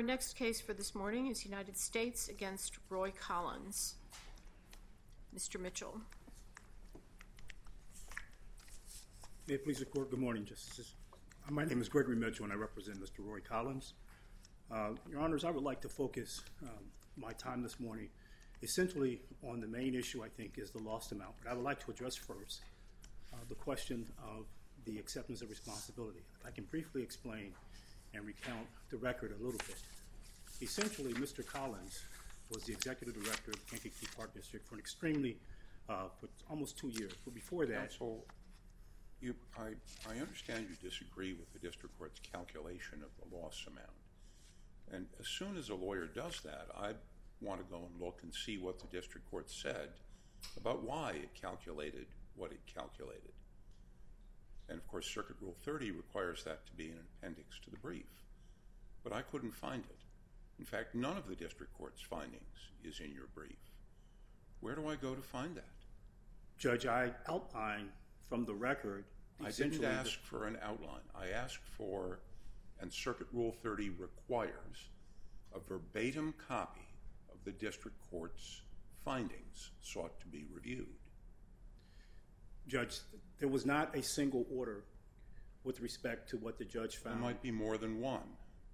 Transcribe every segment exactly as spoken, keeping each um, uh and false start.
Our next case for this morning is United States against Roy Collins. Mister Mitchell. May it please the Court, good morning, Justices. My name is Gregory Mitchell and I represent Mister Roy Collins. Uh, Your Honors, I would like to focus um, my time this morning essentially on the main issue, I think, is the lost amount. But I would like to address first uh, the question of the acceptance of responsibility. If I can briefly explain and recount the record a little bit. Essentially, Mister Collins was the executive director of the Kankakee Park District for an extremely, uh, for almost two years. But before that... Counsel, you, I, I understand you disagree with the district court's calculation of the loss amount. And as soon as a lawyer does that, I want to go and look and see what the district court said about why it calculated what it calculated. And of course, Circuit Rule thirty requires that to be an appendix to the brief. But I couldn't find it. In fact, none of the district court's findings is in your brief. Where do I go to find that? Judge, I outlined from the record... I didn't ask for an outline. I asked for, and Circuit Rule thirty requires, a verbatim copy of the district court's findings sought to be reviewed. Judge, there was not a single order with respect to what the judge found. There might be more than one.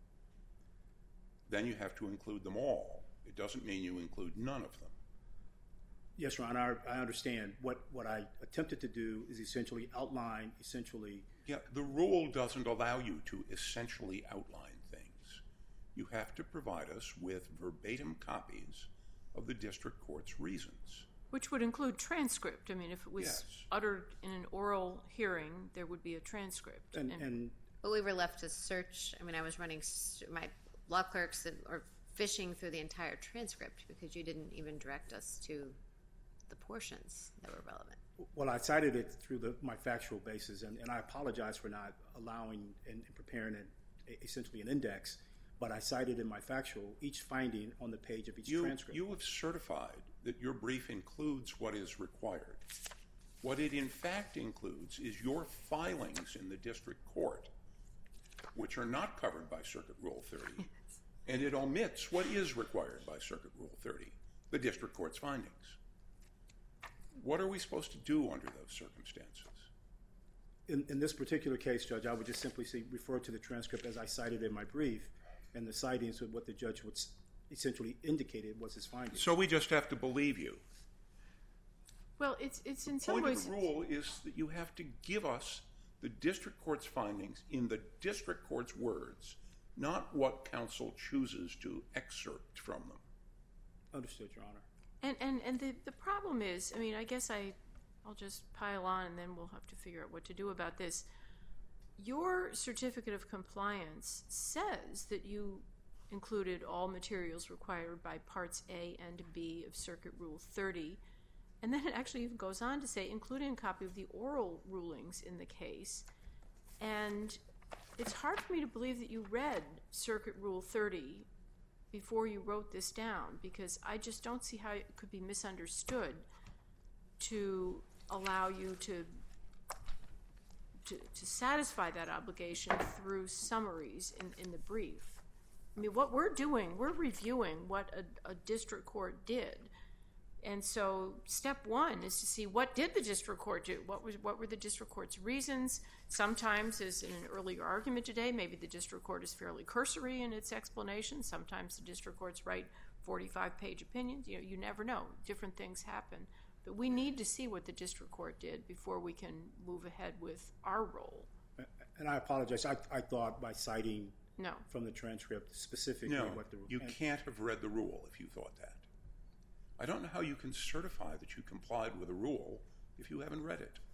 Then you have to include them all. It doesn't mean you include none of them. Yes, Your Honor, I understand. What, what I attempted to do is essentially outline, essentially... Yeah, the rule doesn't allow you to essentially outline things. You have to provide us with verbatim copies of the district court's reasons. Which would include transcript. I mean, if it was yes. uttered in an oral hearing, there would be a transcript. And, and, and But we were left to search. I mean, I was running my law clerks and, or fishing through the entire transcript because you didn't even direct us to the portions that were relevant. Well, I cited it through the, my factual basis, and, and I apologize for not allowing and, and preparing an, essentially an index, but I cited in my factual each finding on the page of each you, transcript. You have certified that your brief includes what is required. What it in fact includes is your filings in the district court, which are not covered by Circuit Rule thirty, and it omits what is required by Circuit Rule thirty, the district court's findings. What are we supposed to do under those circumstances? In, in this particular case, Judge, I would just simply say refer to the transcript as I cited in my brief, and the citings of what the judge would essentially indicated was his findings. So we just have to believe you. Well, it's it's in The some point ways... of the rule is that you have to give us the district court's findings in the district court's words, not what counsel chooses to excerpt from them. Understood, Your Honor. And and, and the, the problem is, I mean, I guess I, I'll just pile on and then we'll have to figure out what to do about this. Your certificate of compliance says that you included all materials required by Parts A and B of Circuit Rule thirty, and then it actually even goes on to say, including a copy of the oral rulings in the case. And it's hard for me to believe that you read Circuit Rule thirty before you wrote this down, because I just don't see how it could be misunderstood to allow you to, to, to satisfy that obligation through summaries in, in the brief. I mean, what we're doing, we're reviewing what a, a district court did. And so step one is to see, what did the district court do? What was what were the district court's reasons? Sometimes, as in an earlier argument today, maybe the district court is fairly cursory in its explanation. Sometimes the district courts write forty-five page opinions. You know, you never know. Different things happen. But we need to see what the district court did before we can move ahead with our role. And I apologize. I, I thought by citing no. from the transcript specifically no, what the rule... you can't have read the rule if you thought that. I don't know how you can certify that you complied with a rule if you haven't read it.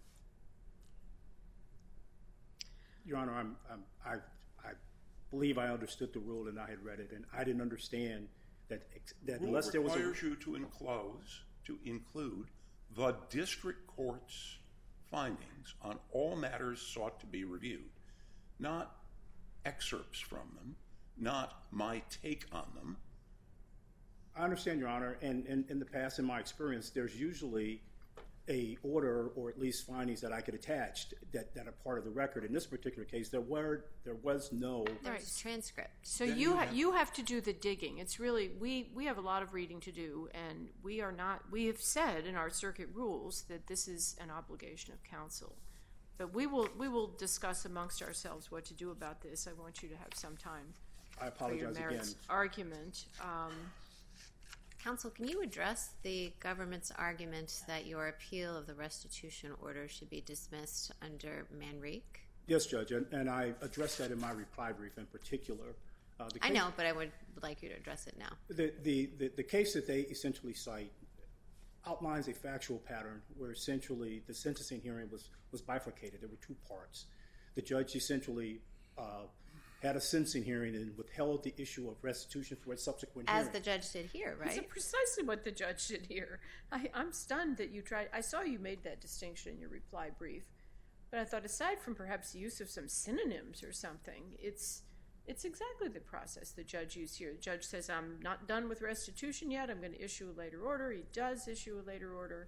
Your Honor, I'm, I'm, I, I believe I understood the rule and I had read it, and I didn't understand that, that The rule unless there was a... requires you to enclose, to include the district court's findings on all matters sought to be reviewed, not excerpts from them, not my take on them. I understand, Your Honor, and in the past, in my experience, there's usually a order or at least findings that I could attach that, that are part of the record. In this particular case, there were there was no There's transcript. So you ha- you have to do the digging. It's really we we have a lot of reading to do, and we are not. We have said in our circuit rules that this is an obligation of counsel. But we will we will discuss amongst ourselves what to do about this. I want you to have some time. I apologize for your merits again. Argument. Um, Counsel, can you address the government's argument that your appeal of the restitution order should be dismissed under Manrique? Yes, Judge, and, and I addressed that in my reply brief in particular. Uh, the case, I know, but I would like you to address it now. The, the, the, the case that they essentially cite outlines a factual pattern where essentially the sentencing hearing was, was bifurcated. There were two parts. The judge essentially uh, had a sentencing hearing and withheld the issue of restitution for a subsequent As hearing. the judge did here, right? That's precisely what the judge did here. I, I'm stunned that you tried. I saw you made that distinction in your reply brief, but I thought aside from perhaps the use of some synonyms or something, it's it's exactly the process the judge used here. The judge says, I'm not done with restitution yet. I'm going to issue a later order. He does issue a later order.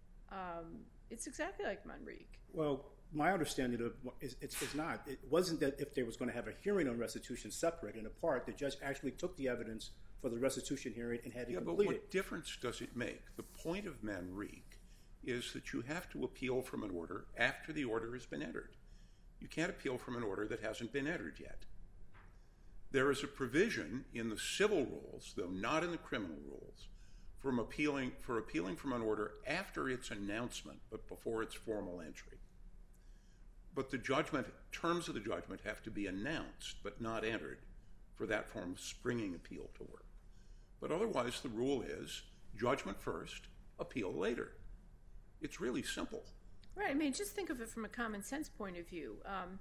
Um, it's exactly like Manrique. Well, my understanding of is it's, it's not. It wasn't that if there was going to have a hearing on restitution separate and apart, the judge actually took the evidence for the restitution hearing and had it yeah, completed. But what difference does it make? The point of Manrique is that you have to appeal from an order after the order has been entered. You can't appeal from an order that hasn't been entered yet. There is a provision in the civil rules, though not in the criminal rules, from appealing for appealing from an order after its announcement but before its formal entry. But the judgment, terms of the judgment have to be announced but not entered for that form of springing appeal to work. But otherwise, the rule is judgment first, appeal later. It's really simple. Right. I mean, just think of it from a common sense point of view. Um,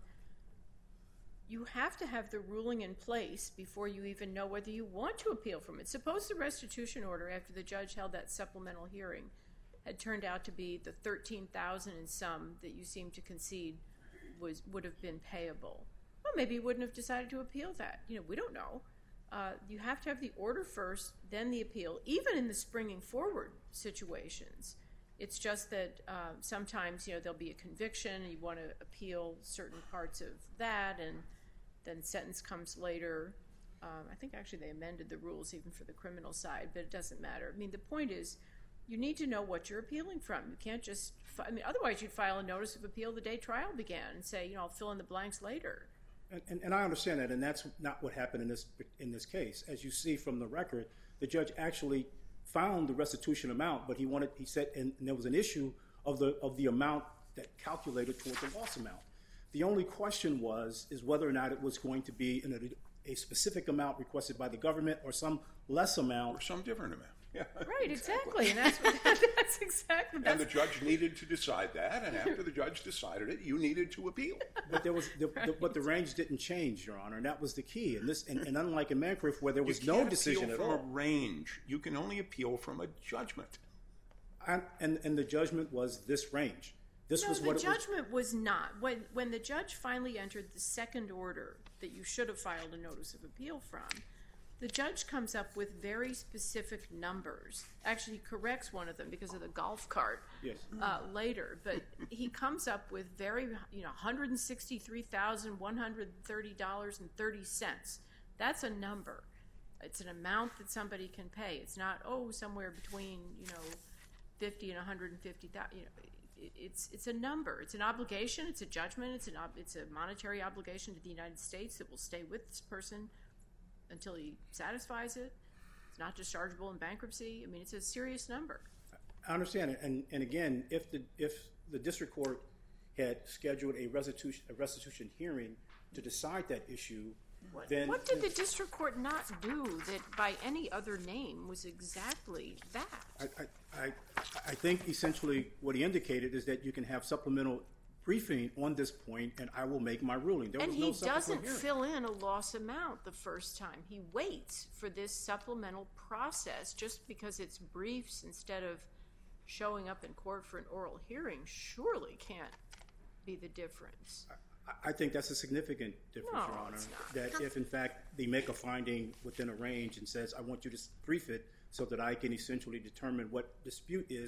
you have to have the ruling in place before you even know whether you want to appeal from it. Suppose the restitution order, after the judge held that supplemental hearing, had turned out to be the thirteen thousand dollars and some that you seem to concede was would have been payable. Well, maybe you wouldn't have decided to appeal that. You know, we don't know. Uh, you have to have the order first, then the appeal, even in the springing forward situations. It's just that uh, sometimes, you know, there'll be a conviction and you want to appeal certain parts of that, and then sentence comes later. Um, I think actually they amended the rules even for the criminal side, but it doesn't matter. I mean, the point is you need to know what you're appealing from. You can't just, fi- I mean, otherwise you'd file a notice of appeal the day trial began and say, you know, I'll fill in the blanks later. And, and, and I understand that, and that's not what happened in this in this case. As you see from the record, the judge actually found the restitution amount, but he wanted, he said, and, and there was an issue of the of the amount that calculated towards the loss amount. The only question was is whether or not it was going to be in a, a specific amount requested by the government or some less amount Or some different amount. Yeah, right, exactly. And that's what, that's exactly. That's, and the judge needed to decide that, and after the judge decided it, you needed to appeal. But there was, the, the, but the range didn't change, Your Honor, and that was the key. And this, and, and unlike in Mancriff, where there was you no can't decision appeal at from all, a range. You can only appeal from a judgment. and, and and the judgment was this range. This no, was the what it was. judgment was not. When when the judge finally entered the second order that you should have filed a notice of appeal from, the judge comes up with very specific numbers. Actually, he corrects one of them because of the golf cart Yes. uh, later. But he comes up with very, you know, one hundred sixty-three thousand one hundred thirty dollars and thirty cents. That's a number. It's an amount that somebody can pay. It's not, oh, somewhere between, you know, fifty and one hundred fifty thousand. You know, it, it's it's a number. It's an obligation. It's a judgment. It's an ob- it's a monetary obligation to the United States that will stay with this person until he satisfies it. It's not dischargeable in bankruptcy. I mean, it's a serious number. I understand it, and and again, if the if the district court had scheduled a restitution a restitution hearing to decide that issue, What, then what did the district court not do that by any other name was exactly that? I, I, I, I think essentially what he indicated is that you can have supplemental briefing on this point, and I will make my ruling. There And was no he subsequent doesn't hearing. fill in a loss amount the first time. He waits for this supplemental process just because it's briefs instead of showing up in court for an oral hearing surely can't be the difference. I think that's a significant difference, No, Your Honor. it's not. That if, in fact, they make a finding within a range and says, I want you to brief it so that I can essentially determine what dispute is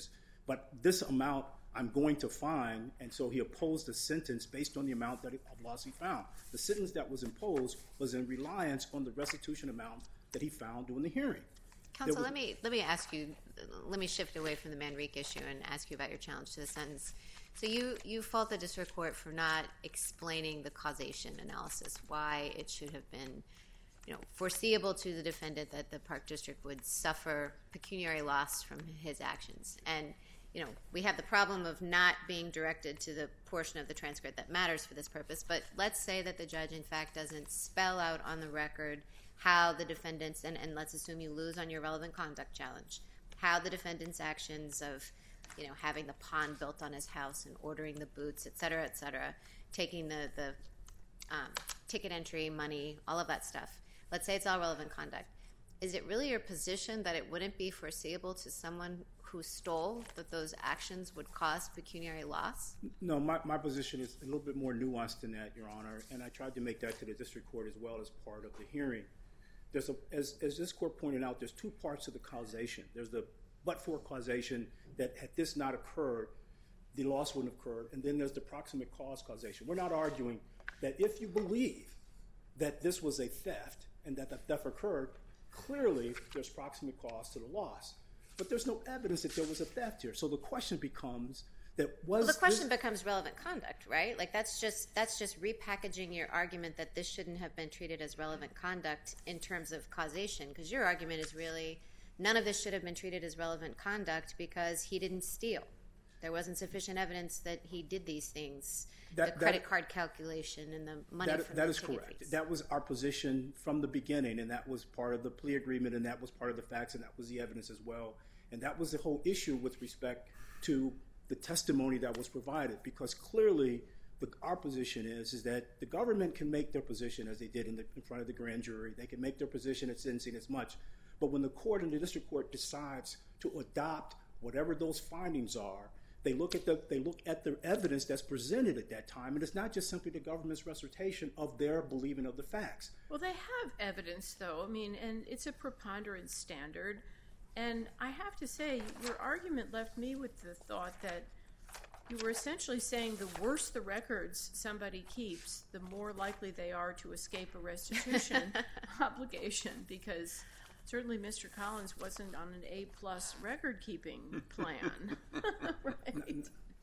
but this amount I'm going to fine, and so he opposed the sentence based on the amount that of loss he found. The sentence that was imposed was in reliance on the restitution amount that he found during the hearing. Counsel, was, let me let me ask you, let me shift away from the Manrique issue and ask you about your challenge to the sentence. So you, you fault the district court for not explaining the causation analysis, why it should have been, you know, foreseeable to the defendant that the Park District would suffer pecuniary loss from his actions. And, you know, we have the problem of not being directed to the portion of the transcript that matters for this purpose, but let's say that the judge, in fact, doesn't spell out on the record how the defendants, and, and let's assume you lose on your relevant conduct challenge, how the defendant's actions of, you know, having the pond built on his house and ordering the boots, et cetera, et cetera, taking the, the um, ticket entry, money, all of that stuff. Let's say it's all relevant conduct. Is it really your position that it wouldn't be foreseeable to someone who stole that those actions would cause pecuniary loss? No, my, my position is a little bit more nuanced than that, Your Honor, and I tried to make that to the district court as well as part of the hearing. There's a, as, as this court pointed out, there's two parts of the causation. There's the but-for causation that had this not occurred, the loss wouldn't have occurred, and then there's the proximate cause causation. We're not arguing that if you believe that this was a theft and that the theft occurred, clearly there's proximate cause to the loss. But there's no evidence that there was a theft here. So the question becomes that was... Well, the question this... becomes relevant conduct, right? Like that's just that's just repackaging your argument that this shouldn't have been treated as relevant conduct in terms of causation, because your argument is really none of this should have been treated as relevant conduct because he didn't steal. There wasn't sufficient evidence that he did these things, that, the credit that, card calculation and the money that, from that the is correct. fees. That was our position from the beginning, and that was part of the plea agreement, and that was part of the facts, and that was the evidence as well. And that was the whole issue with respect to the testimony that was provided, because clearly the, our position is, is that the government can make their position as they did in, the, in front of the grand jury. They can make their position at sentencing as much. But when the court and the district court decides to adopt whatever those findings are, they look at the they look at the evidence that's presented at that time, and it's not just simply the government's recitation of their believing of the facts. Well, they have evidence, though. I mean, and it's a preponderance standard. And I have to say, your argument left me with the thought that you were essentially saying the worse the records somebody keeps, the more likely they are to escape a restitution obligation, because certainly Mister Collins wasn't on an A-plus record-keeping plan, right?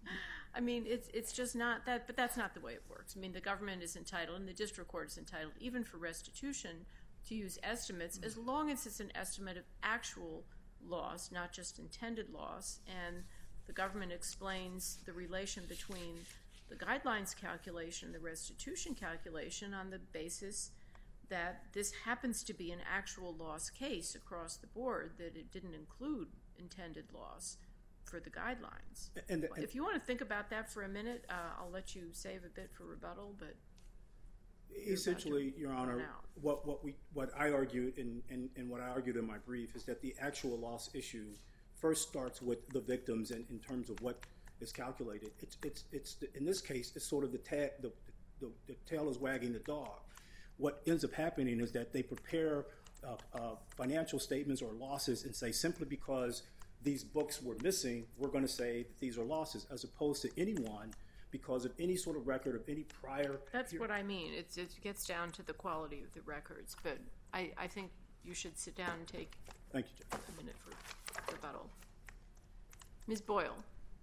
I mean, it's it's just not that, but that's not the way it works. I mean, the government is entitled, and the district court is entitled, even for restitution, to use estimates, as long as it's an estimate of actual loss, not just intended loss. And the government explains the relation between the guidelines calculation and the restitution calculation on the basis that this happens to be an actual loss case across the board, that it didn't include intended loss for the guidelines. And, and if you want to think about that for a minute, uh, I'll let you save a bit for rebuttal, but essentially, Your Honor, what, what we what I argued and, and, and what I argued in my brief is that the actual loss issue first starts with the victims in, in terms of what is calculated. It's it's it's in this case, it's sort of the ta- the, the the tail is wagging the dog. What ends up happening is that they prepare uh, uh, financial statements or losses and say simply because these books were missing, we're going to say that these are losses, as opposed to anyone because of any sort of record of any prior. That's what I mean. It's, it gets down to the quality of the records. But I, I think you should sit down and take Thank you, Judge. a minute for rebuttal. Miz Boyle.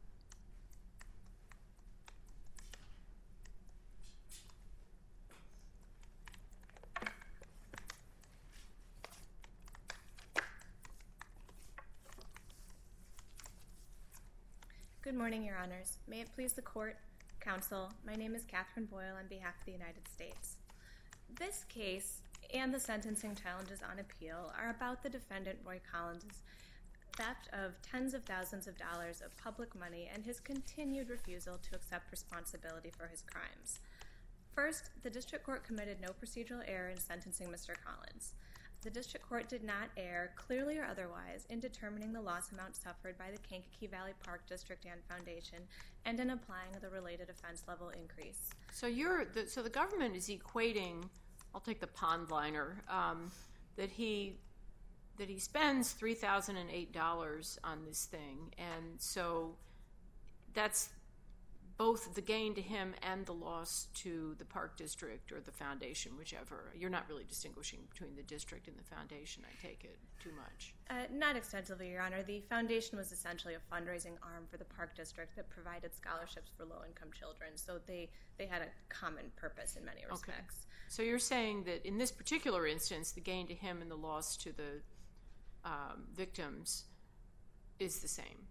Good morning, Your Honors. May it please the Court, Counsel, my name is Catherine Boyle on behalf of the United States. This case and the sentencing challenges on appeal are about the defendant Roy Collins' theft of tens of thousands of dollars of public money and his continued refusal to accept responsibility for his crimes. First, the district court committed no procedural error in sentencing Mister Collins. The district court did not err, clearly or otherwise, in determining the loss amount suffered by the Kankakee Valley Park District and Foundation and in applying the related offense level increase. So you're the, so the government is equating, I'll take the pond liner, um, that he that he spends three thousand eight dollars on this thing, and so that's both the gain to him and the loss to the park district or the foundation, whichever. You're not really distinguishing between the district and the foundation, I take it, too much. Uh, not extensively, Your Honor. The foundation was essentially a fundraising arm for the park district that provided scholarships for low-income children, so they, they had a common purpose in many respects. Okay. So you're saying that in this particular instance, the gain to him and the loss to the um, victims is the same?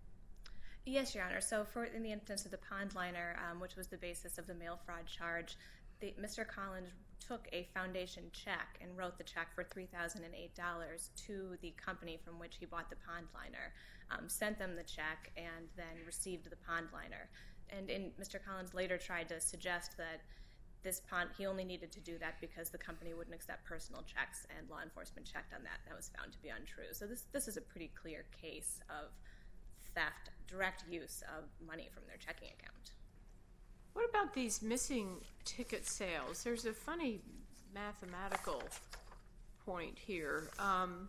Yes, Your Honor. So for in the instance of the pond liner, um, which was the basis of the mail fraud charge, the, Mister Collins took a foundation check and wrote the check for three thousand eight dollars to the company from which he bought the pond liner, um, sent them the check, and then received the pond liner. And in, Mister Collins later tried to suggest that this pond, he only needed to do that because the company wouldn't accept personal checks, and law enforcement checked on that. That was found to be untrue. So this this is a pretty clear case of theft, direct use of money from their checking account. What about these missing ticket sales? There's a funny mathematical point here. Um,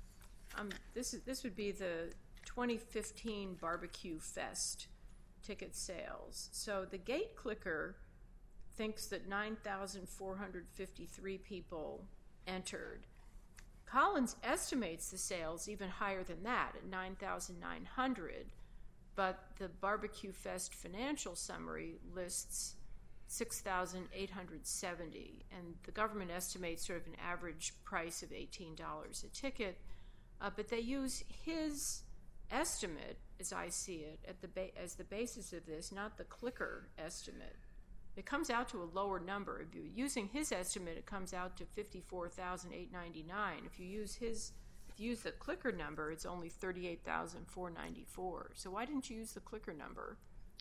um, this is this would be the twenty fifteen Barbecue Fest ticket sales. So the gate clicker thinks that nine thousand four hundred fifty-three people entered. Collins estimates the sales even higher than that at nine thousand nine hundred, but the Barbecue Fest financial summary lists six thousand eight hundred seventy, and the government estimates sort of an average price of eighteen dollars a ticket, uh, but they use his estimate, as I see it, at the ba- as the basis of this, not the clicker estimate. It comes out to a lower number. If you're using his estimate, it comes out to fifty-four thousand eight hundred ninety-nine. If you use his, if you use the clicker number, it's only thirty-eight thousand four hundred ninety-four. So why didn't you use the clicker number?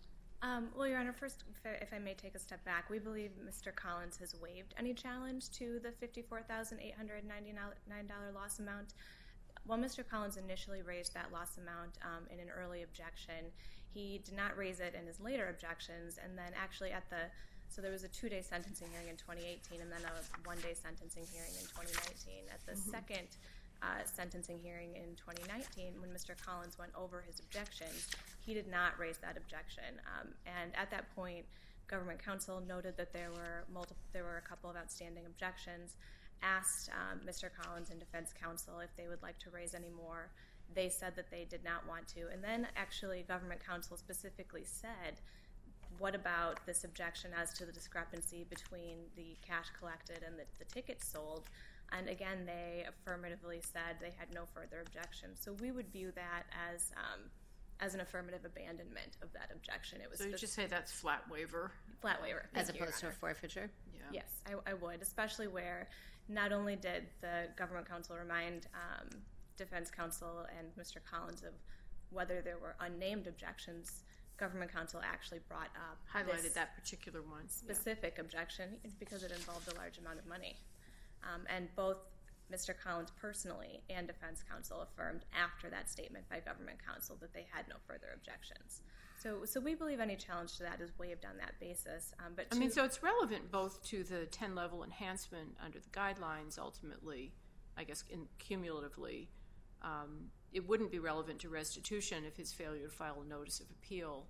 Um, well, Your Honor, first, if I, if I may take a step back, we believe Mister Collins has waived any challenge to the fifty-four thousand eight hundred ninety-nine dollars loss amount. While Mister Collins initially raised that loss amount um, in an early objection, he did not raise it in his later objections, and then actually at the, so there was a two-day sentencing hearing in twenty eighteen and then a one-day sentencing hearing in twenty nineteen. At the mm-hmm. second uh, sentencing hearing in twenty nineteen, when Mister Collins went over his objections, he did not raise that objection. Um, and at that point, government counsel noted that there were multiple, there were a couple of outstanding objections, asked um, Mister Collins and defense counsel if they would like to raise any more. They said that they did not want to. And then actually government counsel specifically said, what about this objection as to the discrepancy between the cash collected and the, the tickets sold? And again, they affirmatively said they had no further objections. So we would view that as um, as an affirmative abandonment of that objection. It was so you just say that's flat waiver? Flat waiver. As opposed to a forfeiture? Yeah. Yes, I, I would, especially where not only did the government counsel remind um, defense counsel and Mister Collins of whether there were unnamed objections, government counsel actually brought up highlighted that particular one specific yeah. objection because it involved a large amount of money. Um, and both Mister Collins personally and defense counsel affirmed after that statement by government counsel that they had no further objections. So, so we believe any challenge to that is waived on that basis. Um, but I mean, so it's relevant both to the ten-level enhancement under the guidelines, ultimately, I guess, in, cumulatively. Um, it wouldn't be relevant to restitution if his failure to file a notice of appeal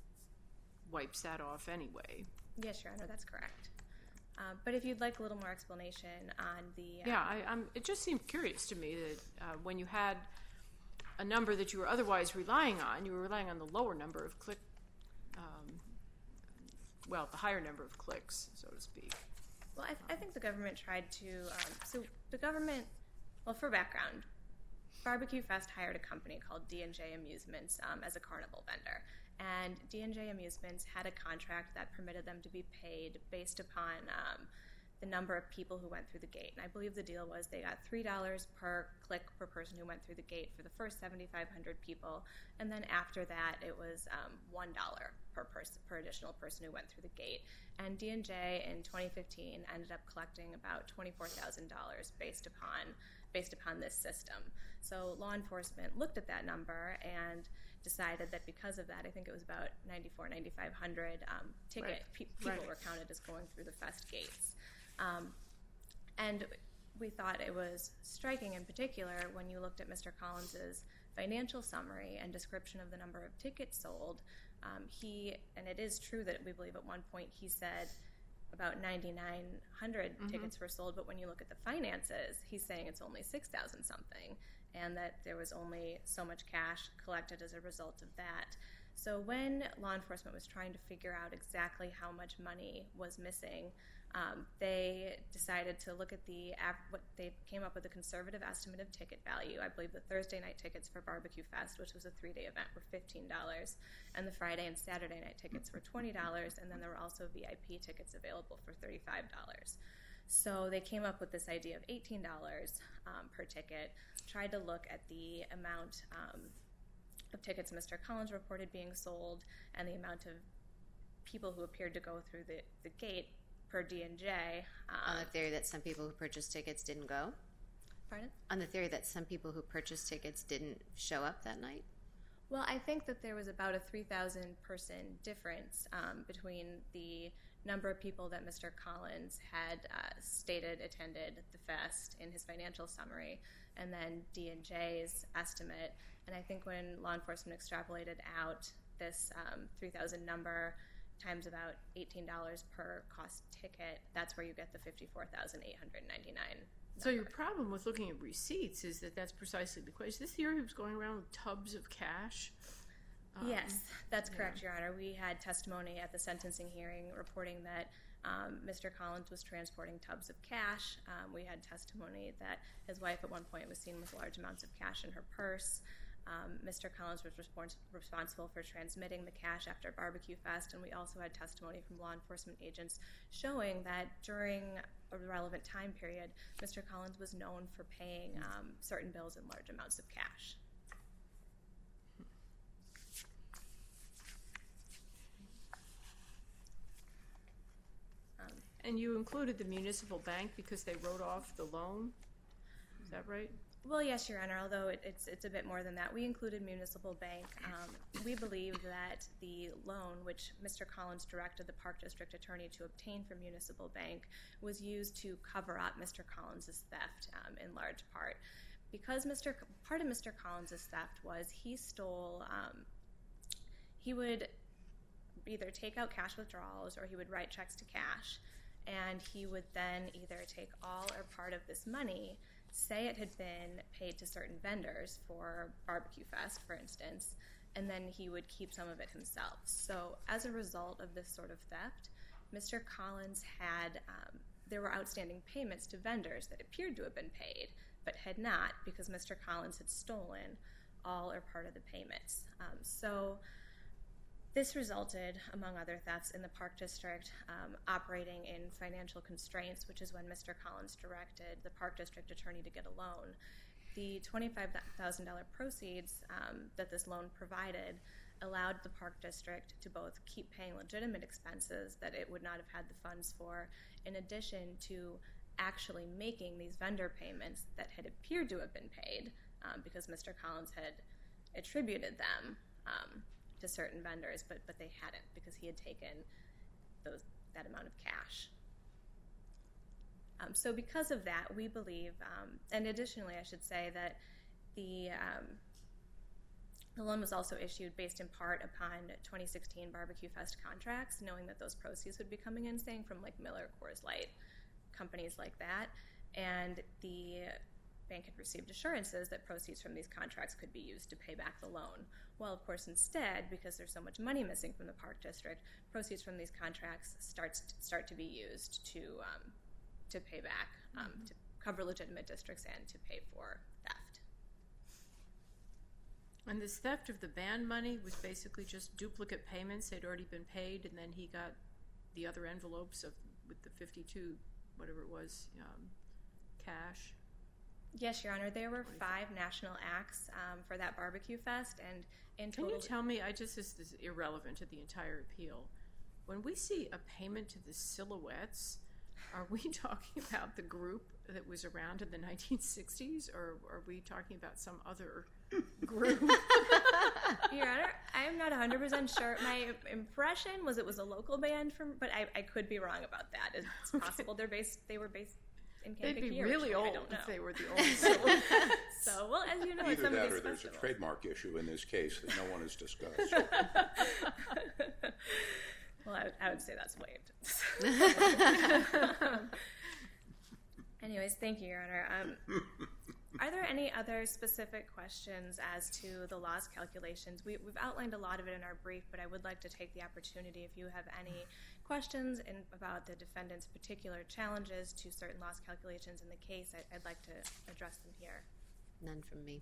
wipes that off anyway. Yes, Your Honor, that's correct. Um, but if you'd like a little more explanation on the... Uh, yeah, I, I'm, it just seemed curious to me that uh, when you had a number that you were otherwise relying on, you were relying on the lower number of click, um, well, the higher number of clicks, so to speak. Well, I, I think the government tried to, um, so the government, well, for background, Barbecue Fest hired a company called D and J Amusements um, as a carnival vendor. And D and J Amusements had a contract that permitted them to be paid based upon um, the number of people who went through the gate. And I believe the deal was they got three dollars per click per person who went through the gate for the first seventy-five hundred people. And then after that, it was um, one dollar per person, per additional person who went through the gate. And D and J in twenty fifteen ended up collecting about twenty-four thousand dollars based upon, based upon this system. So law enforcement looked at that number and decided that because of that, I think it was about ninety-four, ninety-five hundred um, ticket right. pe- people right. were counted as going through the Fest gates. Um, and we thought it was striking in particular when you looked at Mister Collins's financial summary and description of the number of tickets sold. Um, he, and it is true that we believe at one point he said about ninety-nine hundred mm-hmm. tickets were sold, but when you look at the finances, he's saying it's only six thousand something, and that there was only so much cash collected as a result of that. So when law enforcement was trying to figure out exactly how much money was missing, um, they decided to look at the what they came up with a conservative estimate of ticket value. I believe the Thursday night tickets for Barbecue Fest, which was a three-day event, were fifteen dollars, and the Friday and Saturday night tickets were twenty dollars, and then there were also V I P tickets available for thirty-five dollars. So they came up with this idea of eighteen dollars um, per ticket, tried to look at the amount um, of tickets Mister Collins reported being sold and the amount of people who appeared to go through the, the gate per D and J. Um, On the theory that some people who purchased tickets didn't go? Pardon? On the theory that some people who purchased tickets didn't show up that night? Well, I think that there was about a three thousand person difference um, between the number of people that Mister Collins had uh, stated attended the fest in his financial summary, and then D and J's estimate. And I think when law enforcement extrapolated out this um, three thousand number times about eighteen dollars per cost ticket, that's where you get the fifty-four thousand eight hundred ninety-nine. So your problem with looking at receipts is that that's precisely the question. This theory was going around with tubs of cash. Um, yes, that's correct, yeah. Your Honor. We had testimony at the sentencing hearing reporting that um, Mister Collins was transporting tubs of cash. Um, we had testimony that his wife at one point was seen with large amounts of cash in her purse. Um, Mister Collins was respons- responsible for transmitting the cash after Barbecue Fest, and we also had testimony from law enforcement agents showing that during a relevant time period, Mister Collins was known for paying um, certain bills in large amounts of cash. Um, and you included the municipal bank because they wrote off the loan? Is that right? Well, yes, Your Honor, although it, it's it's a bit more than that. We included municipal bank. Um, we believe that the loan, which Mister Collins directed the Park District Attorney to obtain from municipal bank, was used to cover up Mister Collins' theft um, in large part. Because Mister C- part of Mister Collins' theft was he stole, um, he would either take out cash withdrawals or he would write checks to cash, and he would then either take all or part of this money, say it had been paid to certain vendors for Barbecue Fest, for instance, and then he would keep some of it himself. So as a result of this sort of theft, Mister Collins had, um, there were outstanding payments to vendors that appeared to have been paid, but had not, because Mister Collins had stolen all or part of the payments. Um, so this resulted, among other thefts, in the Park District um, operating in financial constraints, which is when Mister Collins directed the Park District Attorney to get a loan. The twenty-five thousand dollars proceeds um, that this loan provided allowed the Park District to both keep paying legitimate expenses that it would not have had the funds for, in addition to actually making these vendor payments that had appeared to have been paid um, because Mister Collins had attributed them um, to certain vendors, but but they hadn't, because he had taken those that amount of cash. Um, so because of that, we believe, um, and additionally, I should say that the um, the loan was also issued based in part upon twenty sixteen Barbecue Fest contracts, knowing that those proceeds would be coming in, saying from like Miller, Coors Light, companies like that, and the bank had received assurances that proceeds from these contracts could be used to pay back the loan. Well, of course, instead, because there's so much money missing from the Park District, proceeds from these contracts starts start to be used to um, to pay back, um, mm-hmm. to cover legitimate districts and to pay for theft. And this theft of the band money was basically just duplicate payments. They'd already been paid, and then he got the other envelopes of with the fifty-two, whatever it was, um, cash. Yes, Your Honor. There were five national acts um, for that Barbecue Fest, and in total... Can you tell me, I just, this is irrelevant to the entire appeal. When we see a payment to the Silhouettes, are we talking about the group that was around in the nineteen sixties, or are we talking about some other group? Your Honor, I'm not one hundred percent sure. My impression was it was a local band, from, but I, I could be wrong about that. It's possible they're based. They were based... in They'd be Kankakee really originally, old I don't know. if they were the oldest. So, well, as you know, it's Either some that of or these there's a festivals. trademark issue in this case that no one has discussed. Well, I would, I would say that's waived. um, anyways, thank you, Your Honor. Um, are there any other specific questions as to the loss calculations? We, we've outlined a lot of it in our brief, but I would like to take the opportunity if you have any questions in, about the defendant's particular challenges to certain loss calculations in the case, I, I'd like to address them here. None from me.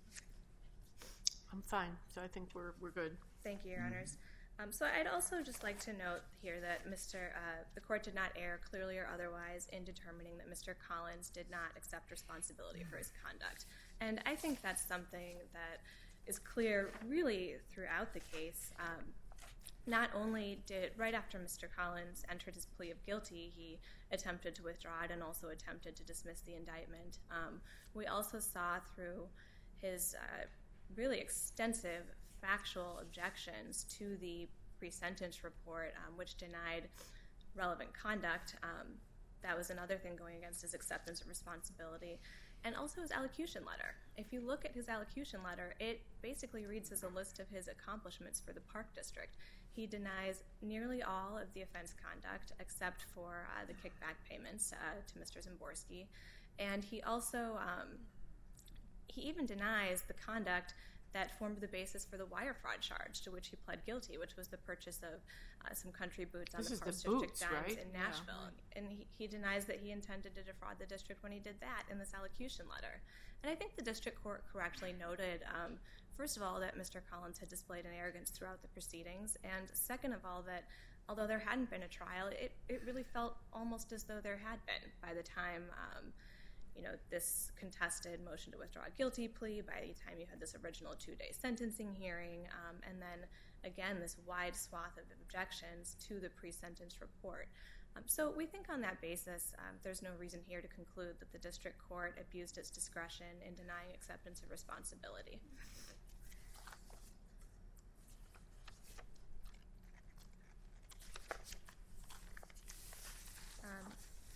I'm fine, so I think we're we're good. Thank you, Your Honors. Um, so I'd also just like to note here that Mister Uh, the court did not err, clearly or otherwise, in determining that Mister Collins did not accept responsibility for his conduct. And I think that's something that is clear really throughout the case. Um, not only did, right after Mister Collins entered his plea of guilty, he attempted to withdraw it and also attempted to dismiss the indictment. Um, we also saw through his uh, really extensive factual objections to the pre-sentence report, um, which denied relevant conduct. Um, that was another thing going against his acceptance of responsibility. And also his allocution letter. If you look at his allocution letter, it basically reads as a list of his accomplishments for the Park District. He denies nearly all of the offense conduct except for uh, the kickback payments uh, to Mister Zimborski. And he also, um, he even denies the conduct that formed the basis for the wire fraud charge to which he pled guilty, which was the purchase of uh, some country boots on This the is Park the District boots, Dimes right? in Yeah. Nashville. And he, he denies that he intended to defraud the district when he did that in this allocution letter. And I think the district court correctly noted, um, first of all, that Mister Collins had displayed an arrogance throughout the proceedings, and second of all, that although there hadn't been a trial, it, it really felt almost as though there had been by the time um, you know, this contested motion to withdraw a guilty plea, by the time you had this original two-day sentencing hearing, um, and then, again, this wide swath of objections to the pre-sentence report. Um, so we think on that basis, um, there's no reason here to conclude that the district court abused its discretion in denying acceptance of responsibility. Um,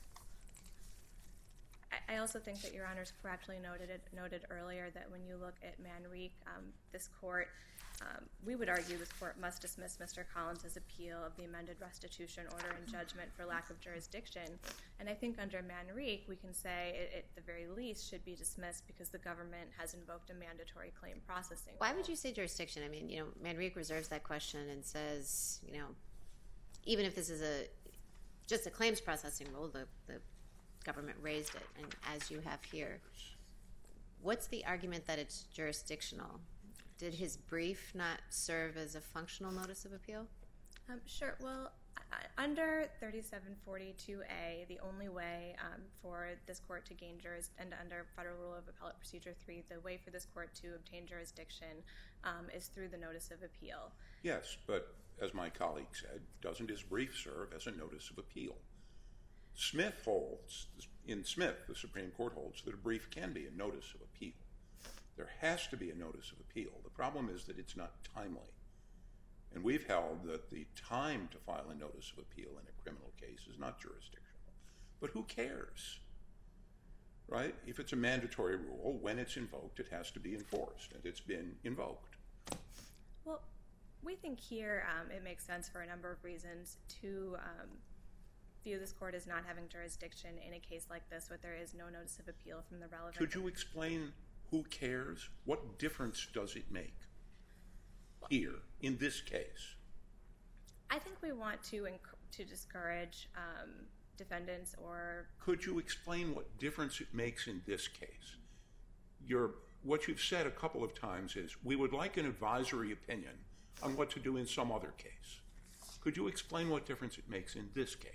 I also think that Your Honors correctly noted it, noted earlier that when you look at Manrique, um, this court, um, we would argue this court must dismiss Mister Collins' appeal of the amended restitution order and judgment for lack of jurisdiction. And I think under Manrique, we can say it, at the very least, should be dismissed because the government has invoked a mandatory claim processing Why rule. would you say jurisdiction? I mean, you know, Manrique reserves that question and says, you know, even if this is a just a claims processing rule, the, the government raised it, and as you have here, what's the argument that it's jurisdictional? Did his brief not serve as a functional notice of appeal? Um, sure. Well, I, under thirty-seven forty-two A, the only way um, for this court to gain jurisdiction, and under Federal Rule of Appellate Procedure three, the way for this court to obtain jurisdiction um, is through the notice of appeal. Yes, but as my colleague said, doesn't his brief serve as a notice of appeal? Smith holds, in Smith, the Supreme Court holds that a brief can be a notice of appeal. There has to be a notice of appeal. The problem is that it's not timely. And we've held that the time to file a notice of appeal in a criminal case is not jurisdictional. But who cares? Right? If it's a mandatory rule, when it's invoked, it has to be enforced, and it's been invoked. Well, we think here um, it makes sense for a number of reasons to um, view this court as not having jurisdiction in a case like this where there is no notice of appeal from the relevant... Could you explain who cares? What difference does it make here, in this case? I think we want to enc- to discourage um, defendants or... Could you explain what difference it makes in this case? Your, what you've said a couple of times is, we would like an advisory opinion on what to do in some other case. Could you explain what difference it makes in this case?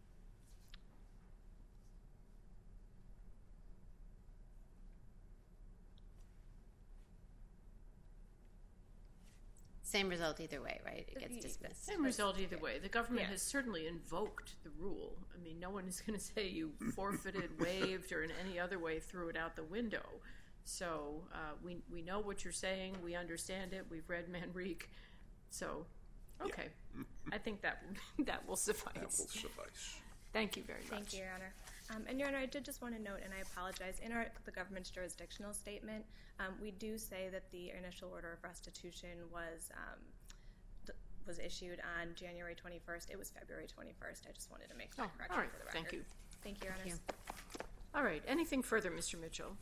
Same result either way, right? It gets dismissed. Same result either way. The government Yeah. has certainly invoked the rule. I mean, no one is going to say you forfeited, waived, or in any other way threw it out the window. So uh, we we know what you're saying. We understand it. We've read Manrique. So, okay. Yeah. I think that that will suffice. That will suffice. Thank you very much. Thank you, Your Honor. Um, and Your Honor, I did just want to note, and I apologize, in our the government's jurisdictional statement, um, we do say that the initial order of restitution was um, th- was issued on January twenty-first. It was February twenty-first. I just wanted to make that Oh, correction all right. for the record. Thank you. Thank you, Your Honor. All right. Anything further, Mister Mitchell?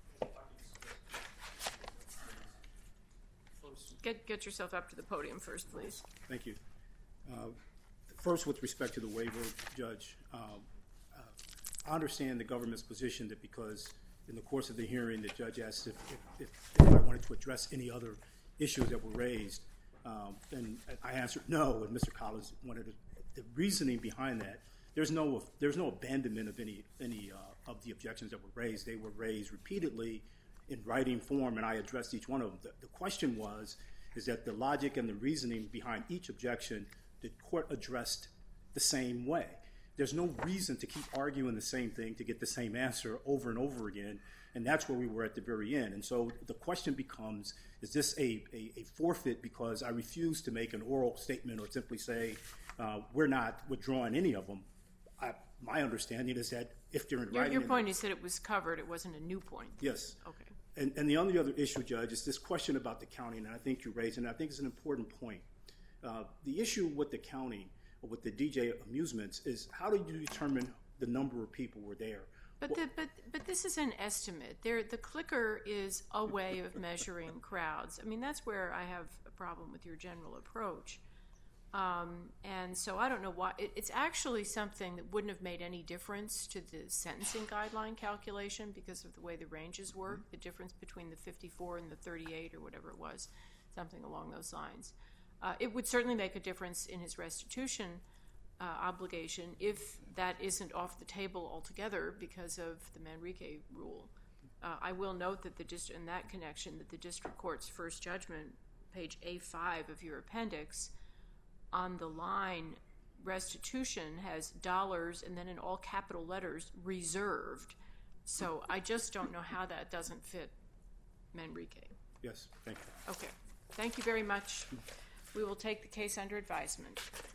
Get get yourself up to the podium first, please. Thank you. Uh, first, with respect to the waiver, Judge, um, uh, I understand the government's position that because in the course of the hearing, the judge asked if, if, if I wanted to address any other issues that were raised, um, and I answered no, and Mister Collins wanted to, the reasoning behind that. There's no there's no abandonment of any any uh, of the objections that were raised. They were raised repeatedly in writing form, and I addressed each one of them. The, the question was, is that the logic and the reasoning behind each objection, the court addressed the same way. There's no reason to keep arguing the same thing to get the same answer over and over again, and that's where we were at the very end. And so the question becomes, is this a, a, a forfeit because I refuse to make an oral statement or simply say uh, we're not withdrawing any of them? I, my understanding is that if they're in Your, writing... your point is that it was covered. It wasn't a new point. Yes. Okay. And, and the only other issue, Judge, is this question about the counting, and I think you raised, and I think it's an important point. Uh, the issue with the counting, or with the D J Amusements, is how do you determine the number of people were there? But the, but but this is an estimate. There, the clicker is a way of measuring crowds. I mean, that's where I have a problem with your general approach. Um, and so I don't know why. It, it's actually something that wouldn't have made any difference to the sentencing guideline calculation because of the way the ranges work, mm-hmm. the difference between the fifty-four and the thirty-eight or whatever it was, something along those lines. Uh, it would certainly make a difference in his restitution uh, obligation if that isn't off the table altogether because of the Manrique rule. Uh, I will note that the dist- in that connection that the district court's first judgment, page A five of your appendix, on the line restitution has dollars and then in all capital letters reserved. So I just don't know how that doesn't fit Manrique. Yes, thank you. Okay. Thank you very much. We will take the case under advisement.